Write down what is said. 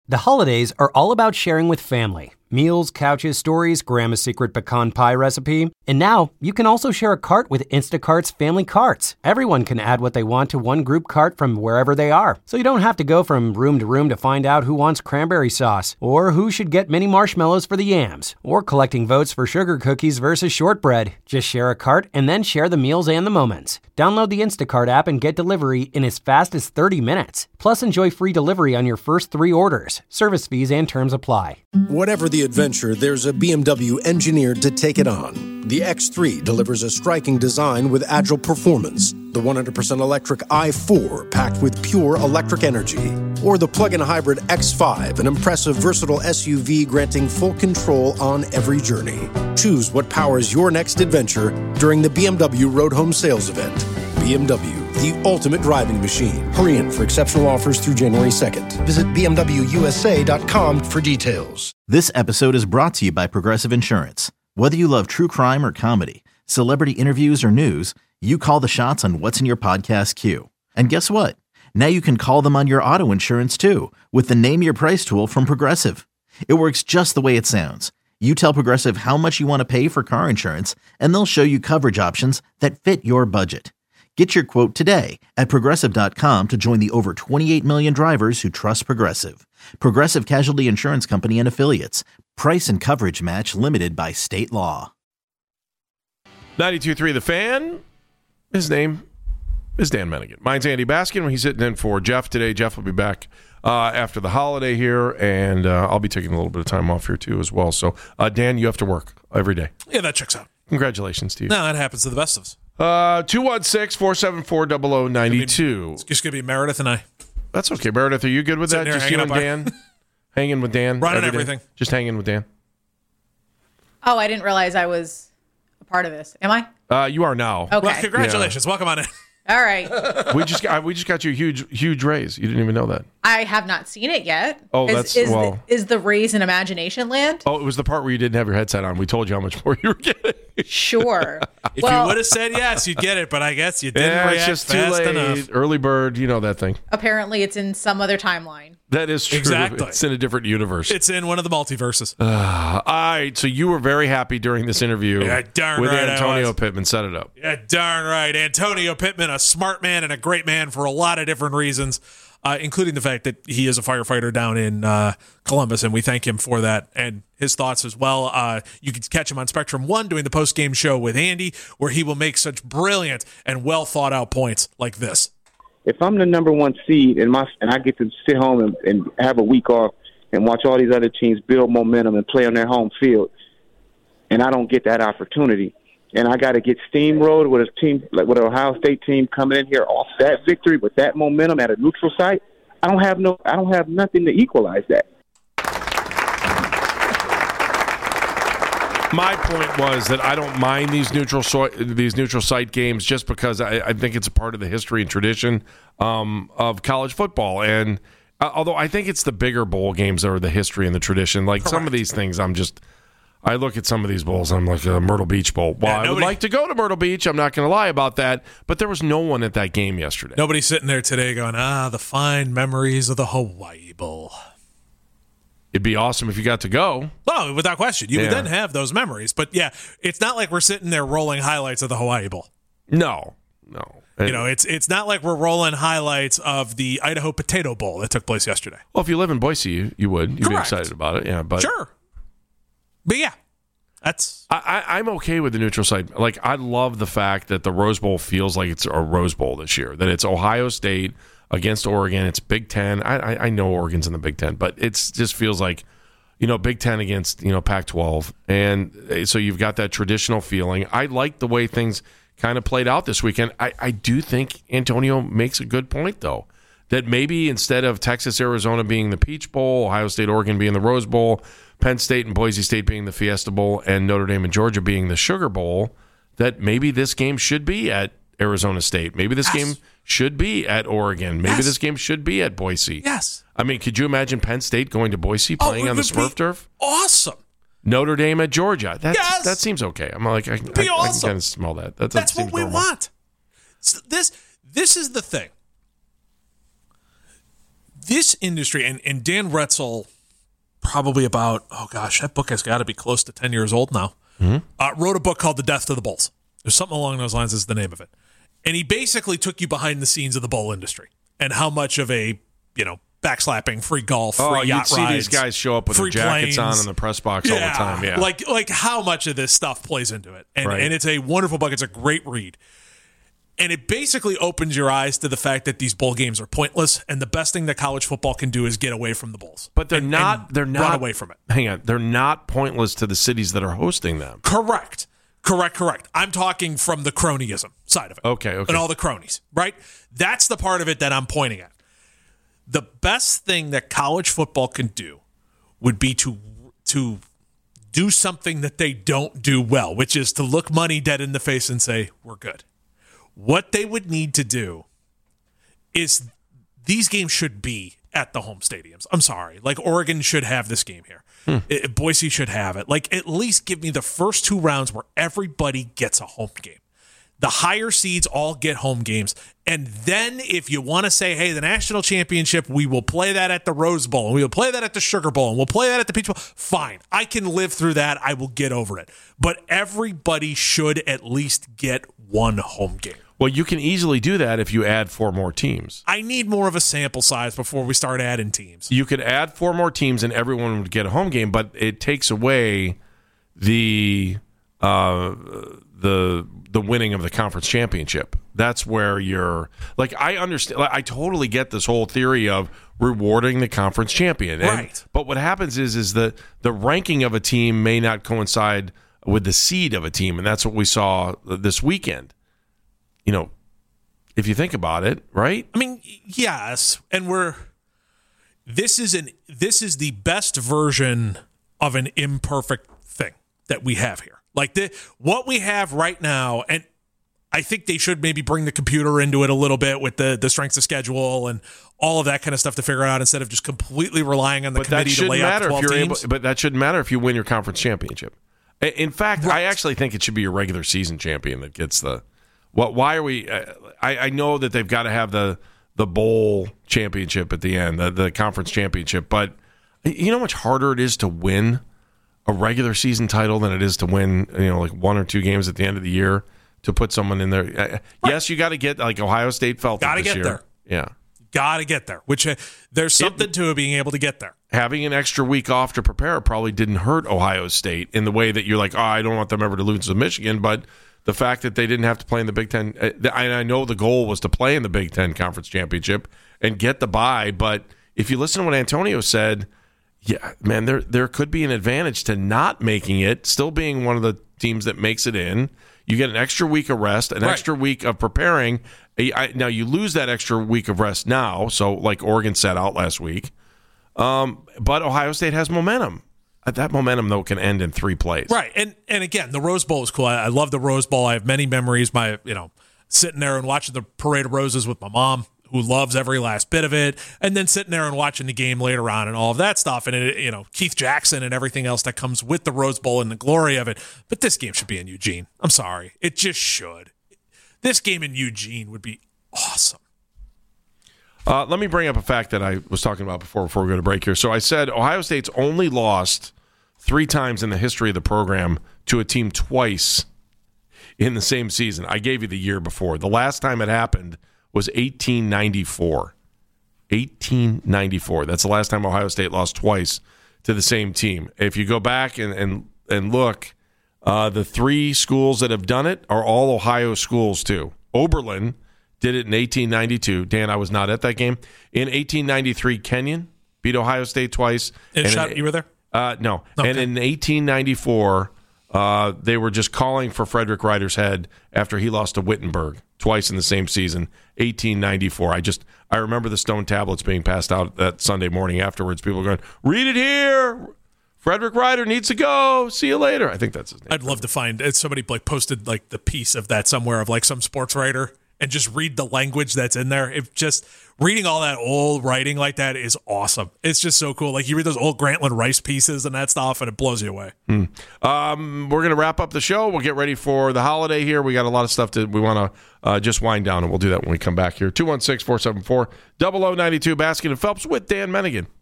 The holidays are all about sharing with family. Meals, couches, stories, Grandma's secret pecan pie recipe. And now, you can also share a cart with Instacart's Family Carts. Everyone can add what they want to one group cart from wherever they are. So you don't have to go from room to find out who wants cranberry sauce, or who should get mini marshmallows for the yams, or collecting votes for sugar cookies versus shortbread. Just share a cart and then share the meals and the moments. Download the Instacart app and get delivery in as fast as 30 minutes. Plus, enjoy free delivery on your first 3 orders. Service fees and terms apply. Whatever the adventure, there's a BMW engineered to take it on. The X3 delivers a striking design with agile performance. The 100% electric i4 packed with pure electric energy. Or the plug-in hybrid X5, an impressive versatile SUV granting full control on every journey. Choose what powers your next adventure during the BMW Road Home Sales Event. BMW, the ultimate driving machine. Hurry in for exceptional offers through January 2nd. Visit BMWUSA.com for details. This episode is brought to you by Progressive Insurance. Whether you love true crime or comedy, celebrity interviews or news, you call the shots on what's in your podcast queue. And guess what? Now you can call them on your auto insurance too with the Name Your Price tool from Progressive. It works just the way it sounds. You tell Progressive how much you want to pay for car insurance, and they'll show you coverage options that fit your budget. Get your quote today at Progressive.com to join the over 28 million drivers who trust Progressive. Progressive Casualty Insurance Company and Affiliates. Price and coverage match limited by state law. 92.3 The Fan. His name is Dan Mennigan. Mine's Andy Baskin. He's sitting in for Jeff today. Jeff will be back after the holiday here, and I'll be taking a little bit of time off here too as well. So, Dan, you have to work every day. Yeah, that checks out. Congratulations to you. No, that happens to the best of us. 216-474-0092. It's just going to be Meredith and I. That's okay. Meredith, are you good with that? Just you and Dan? Hanging with Dan? Running everything. Just hanging with Dan? Oh, I didn't realize I was a part of this. Am I? You are now. Okay. Well, congratulations. Yeah. Welcome on in. All right. we just got you a huge raise. You didn't even know that. I have not seen it yet. Oh, is the raise in Imagination Land? Oh, it was the part where you didn't have your headset on. We told you how much more you were getting. Sure. If you would have said yes, you'd get it, but I guess you didn't react it's just fast too late. enough. Early bird, you know that thing. Apparently, it's in some other timeline. That is true. Exactly. It's in a different universe. It's in one of the multiverses. All right, so you were very happy during this interview with Antonio Pittman. Set it up. Yeah, darn right. Antonio Pittman, a smart man and a great man for a lot of different reasons, including the fact that he is a firefighter down in Columbus, and we thank him for that and his thoughts as well. You can catch him on Spectrum 1 doing the post-game show with Andy, where he will make such brilliant and well-thought-out points like this. If I'm the number one seed and I get to sit home and have a week off and watch all these other teams build momentum and play on their home field, and I don't get that opportunity, and I got to get steamrolled with a team like with an Ohio State team coming in here off that victory with that momentum at a neutral site, I don't have nothing to equalize that. My point was that I don't mind these neutral site games just because I think it's a part of the history and tradition of college football. And although I think it's the bigger bowl games that are the history and the tradition. Like Correct. Some of these things, I look at some of these bowls, I'm like a Myrtle Beach Bowl. Well, I would like to go to Myrtle Beach. I'm not going to lie about that. But there was no one at that game yesterday. Nobody's sitting there today going, the fine memories of the Hawaii Bowl. It'd be awesome if you got to go. Well, without question. You would then have those memories. But, yeah, it's not like we're sitting there rolling highlights of the Hawaii Bowl. No. You know, it's not like we're rolling highlights of the Idaho Potato Bowl that took place yesterday. Well, if you live in Boise, you would. You'd Correct. be excited about it. Yeah, but sure. But, yeah, I'm okay with the neutral site. Like, I love the fact that the Rose Bowl feels like it's a Rose Bowl this year, that it's Ohio State against Oregon. It's Big Ten. I know Oregon's in the Big Ten, but it just feels like, Big Ten against, Pac-12. And so you've got that traditional feeling. I like the way things kind of played out this weekend. I do think Antonio makes a good point, though, that maybe instead of Texas, Arizona being the Peach Bowl, Ohio State, Oregon being the Rose Bowl, Penn State and Boise State being the Fiesta Bowl, and Notre Dame and Georgia being the Sugar Bowl, that maybe this game should be at Arizona State. Maybe this game should be at Oregon. Maybe this game should be at Boise. Yes. I mean, could you imagine Penn State going to Boise playing on the Smurf turf? Awesome. Notre Dame at Georgia. That seems okay. I'm like, I can kind of smell that. That's what we want. So this is the thing. this industry, and Dan Retzel, probably about, that book has got to be close to 10 years old now, wrote a book called The Death to the Bulls. There's something along those lines is the name of it. And he basically took you behind the scenes of the bull industry and how much of a, backslapping, free golf, free yacht rides. See these guys show up with their jackets planes. on in the press box all the time. Yeah, like how much of this stuff plays into it. And it's a wonderful book. It's a great read. And it basically opens your eyes to the fact that these bowl games are pointless, and the best thing that college football can do is get away from the bowls. But they're not run away from it. Hang on. They're not pointless to the cities that are hosting them. Correct. I'm talking from the cronyism side of it. Okay. And all the cronies, right? That's the part of it that I'm pointing at. The best thing that college football can do would be to do something that they don't do well, which is to look money dead in the face and say, we're good. What they would need to do is these games should be at the home stadiums. I'm sorry. Like, Oregon should have this game here. Boise should have it. Like, at least give me the first 2 rounds where everybody gets a home game. The higher seeds all get home games. And then if you want to say, hey, the national championship, we will play that at the Rose Bowl, and we will play that at the Sugar Bowl, and we'll play that at the Peach Bowl. Fine. I can live through that. I will get over it. But everybody should at least get one home game. Well, you can easily do that if you add 4 more teams. I need more of a sample size before we start adding teams. You could add 4 more teams and everyone would get a home game, but it takes away the winning of the conference championship. That's where you're like, I understand. I totally get this whole theory of rewarding the conference champion. Right. But what happens is that the ranking of a team may not coincide with the seed of a team, and that's what we saw this weekend. If you think about it, right? I mean, yes, and this is the best version of an imperfect thing that we have here. Like what we have right now, and I think they should maybe bring the computer into it a little bit with the strengths of schedule and all of that kind of stuff to figure it out instead of just completely relying on the committee to lay out 12 teams. But that shouldn't matter if you win your conference championship. In fact, I actually think it should be your regular season champion that gets the. Why are we? I know that they've got to have the bowl championship at the end, the conference championship, but you know how much harder it is to win a regular season title than it is to win, like 1 or 2 games at the end of the year to put someone in there. Right. Yes, you got to get like Ohio State felt got to get year. There. Yeah, got to get there. Which there's something to being able to get there. Having an extra week off to prepare probably didn't hurt Ohio State in the way that you're like, I don't want them ever to lose to Michigan, but. The fact that they didn't have to play in the Big Ten, I know the goal was to play in the Big Ten Conference Championship and get the bye, but if you listen to what Antonio said, yeah, man, there could be an advantage to not making it, still being one of the teams that makes it in. You get an extra week of rest, extra week of preparing. Now, you lose that extra week of rest now, so like Oregon sat out last week, but Ohio State has momentum. That momentum, though, can end in 3 plays. Right. And again, the Rose Bowl is cool. I love the Rose Bowl. I have many memories. Sitting there and watching the Parade of Roses with my mom, who loves every last bit of it, and then sitting there and watching the game later on and all of that stuff. And, Keith Jackson and everything else that comes with the Rose Bowl and the glory of it. But this game should be in Eugene. I'm sorry. It just should. This game in Eugene would be awesome. Let me bring up a fact that I was talking about before we go to break here. So I said Ohio State's only lost 3 times in the history of the program to a team twice in the same season. I gave you the year before. The last time it happened was 1894. 1894. That's the last time Ohio State lost twice to the same team. If you go back and look, the 3 schools that have done it are all Ohio schools too. Oberlin did it in 1892. Dan, I was not at that game. In 1893, Kenyon beat Ohio State twice. You were there? No. Okay. And in 1894, they were just calling for Frederick Ryder's head after he lost to Wittenberg twice in the same season. 1894. I remember the stone tablets being passed out that Sunday morning afterwards. People going, read it here. Frederick Ryder needs to go. See you later. I think that's his name. I'd love to find somebody posted like the piece of that somewhere of like some sports writer and just read the language that's in there. If just reading all that old writing like that is awesome. It's just so cool. Like you read those old Grantland Rice pieces and that stuff, and it blows you away. We're going to wrap up the show. We'll get ready for the holiday here. We got a lot of stuff we want to just wind down, and we'll do that when we come back here. 216-474-0092, Baskin and Phelps with Dan Mennigan.